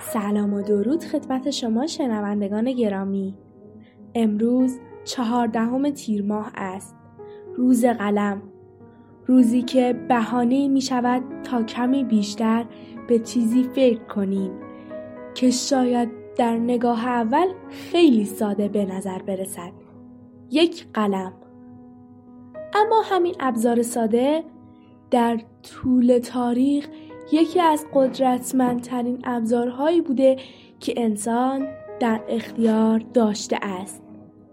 سلام و درود خدمت شما شنوندگان گرامی. امروز 14 تیر ماه است. روز قلم. روزی که بهانه‌ای می شود تا کمی بیشتر به چیزی فکر کنیم که شاید در نگاه اول خیلی ساده به نظر برسد. یک قلم. اما همین ابزار ساده در طول تاریخ یکی از قدرتمندترین ابزارهایی بوده که انسان در اختیار داشته است.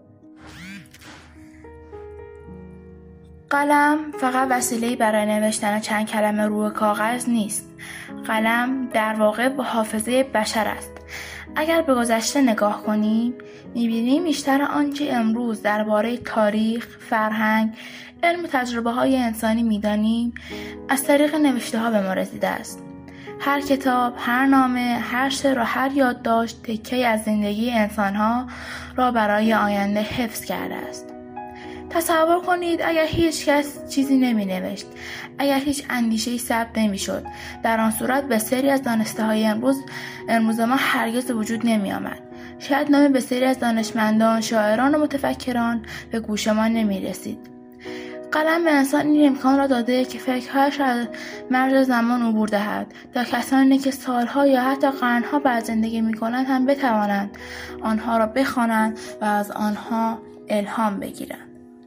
قلم فقط وسیله‌ای برای نوشتن چند کلمه روی کاغذ نیست. قلم در واقع با حافظه بشر است. اگر به گذشته نگاه کنیم، می‌بینیم بیشتر آنچه امروز درباره تاریخ، فرهنگ، علم و تجربه‌های انسانی می‌دانیم، از طریق نوشته‌ها به ما رسیده است. هر کتاب، هر نامه، هر شعر و هر یادداشت تکه‌ای از زندگی انسان‌ها را برای آینده حفظ کرده است. تصور کنید اگر هیچ کس چیزی نمی‌نوشت، اگر هیچ اندیشه‌ای ثبت نمی‌شد، در آن صورت بسیاری از دانسته‌های امروز ما هرگز وجود نمی‌آمد. شاید نام بسیاری از دانشمندان، شاعران و متفکران به گوش ما نمی‌رسید. قلم به انسان این امکان را داده که فکرهایش را از مرز زمان عبور دهد تا کسانی که سالها یا حتی قرنها بعد زندگی می‌کنند هم بتوانند آنها را بخوانند و از آنها الهام بگیرند.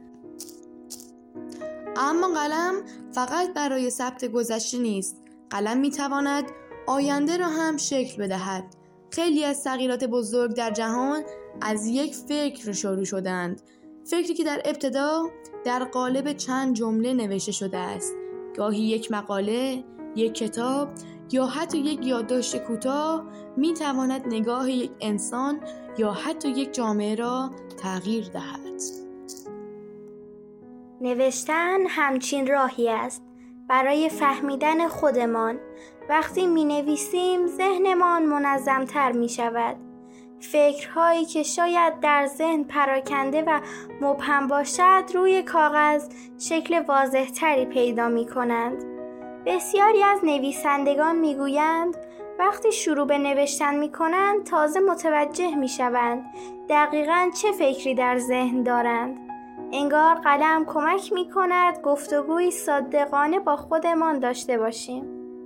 اما قلم فقط برای ثبت گذشته نیست. قلم می‌تواند آینده را هم شکل بدهد. خیلی از تغییرات بزرگ در جهان از یک فکر شروع شدند. فکری که در ابتدا در قالب چند جمله نوشته شده است. گاهی یک مقاله، یک کتاب یا حتی یک یادداشت کوتاه می‌تواند نگاه یک انسان یا حتی یک جامعه را تغییر دهد. نوشتن همچین راهی است برای فهمیدن خودمان. وقتی می‌نویسیم ذهنمان منظم‌تر می‌شود. فکرهایی که شاید در ذهن پراکنده و مبهم باشد روی کاغذ شکل واضح‌تری پیدا می‌کنند. بسیاری از نویسندگان می‌گویند وقتی شروع به نوشتن می‌کنند تازه متوجه می‌شوند دقیقاً چه فکری در ذهن دارند. انگار قلم کمک می‌کند گفتگوی صادقانه با خودمان داشته باشیم.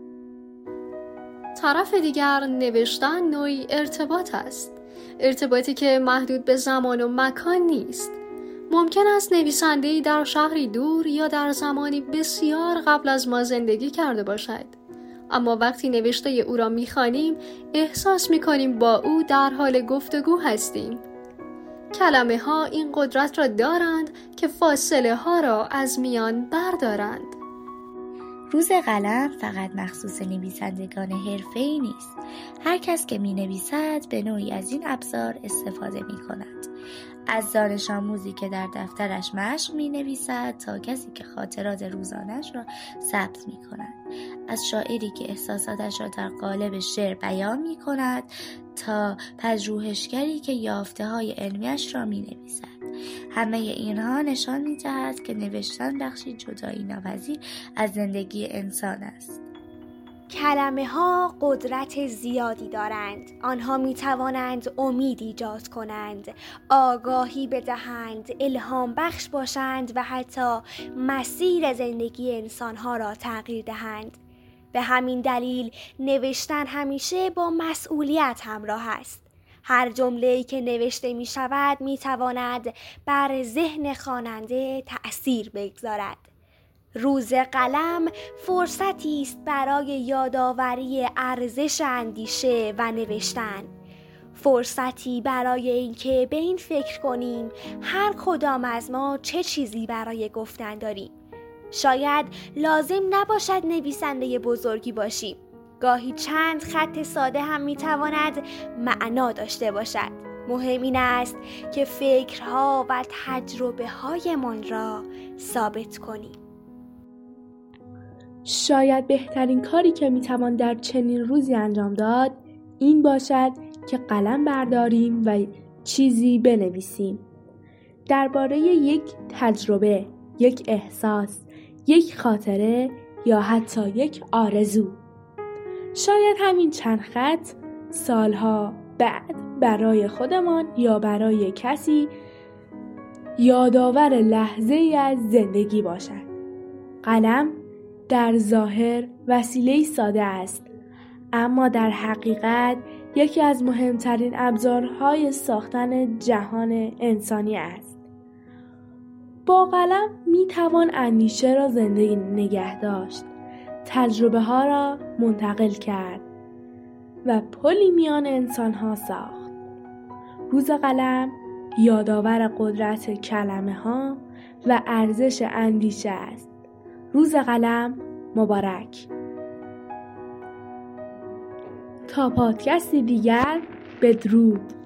طرف دیگر نوشتن نوعی ارتباط است. ارتباطی که محدود به زمان و مکان نیست. ممکن است نویسنده‌ای در شهری دور یا در زمانی بسیار قبل از ما زندگی کرده باشد. اما وقتی نوشته او را می‌خوانیم، احساس می‌کنیم با او در حال گفتگو هستیم. کلمه ها این قدرت را دارند که فاصله ها را از میان بردارند. روز قلم فقط مخصوص نویسندگان حرفه‌ای نیست. هر کس که می‌نویسد به نوعی از این ابزار استفاده می‌کند. از دانش آموزی که در دفترش مشق می‌نویسد تا کسی که خاطرات روزانه‌اش را ثبت می‌کند. از شاعری که احساساتش را در قالب شعر بیان می‌کند تا پژوهشگری که یافته‌های علمیش را می‌نویسد. همه اینها نشان می‌دهد که نوشتن بخشی جدایی ناپذیر از زندگی انسان است. کلمه ها قدرت زیادی دارند. آنها می توانند امید ایجاد کنند، آگاهی بدهند، الهام بخش باشند و حتی مسیر زندگی انسان ها را تغییر دهند. به همین دلیل نوشتن همیشه با مسئولیت همراه است. هر جمله‌ای که نوشته می شود می تواند بر ذهن خواننده تأثیر بگذارد. روز قلم فرصتی است برای یادآوری ارزش اندیشه و نوشتن. فرصتی برای اینکه به این فکر کنیم هر کدام از ما چه چیزی برای گفتن داریم. شاید لازم نباشد نویسنده بزرگی باشیم. گاهی چند خط ساده هم میتواند معنا داشته باشد. مهم این است که فکرها و تجربه هایمان را ثابت کنیم. شاید بهترین کاری که میتوان در چنین روزی انجام داد این باشد که قلم برداریم و چیزی بنویسیم. درباره یک تجربه، یک احساس، یک خاطره یا حتی یک آرزو. شاید همین چند خط سالها بعد برای خودمان یا برای کسی یادآور لحظه‌ای از زندگی باشد. قلم در ظاهر وسیله‌ای ساده است، اما در حقیقت یکی از مهمترین ابزارهای ساختن جهان انسانی است. با قلم می توان اندیشه را زنده نگه داشت، تجربه ها را منتقل کرد و پلی میان انسان ها ساخت. روز قلم یادآور قدرت کلمه ها و ارزش اندیشه است. روز قلم مبارک. تا پادکستی دیگر، بدرود.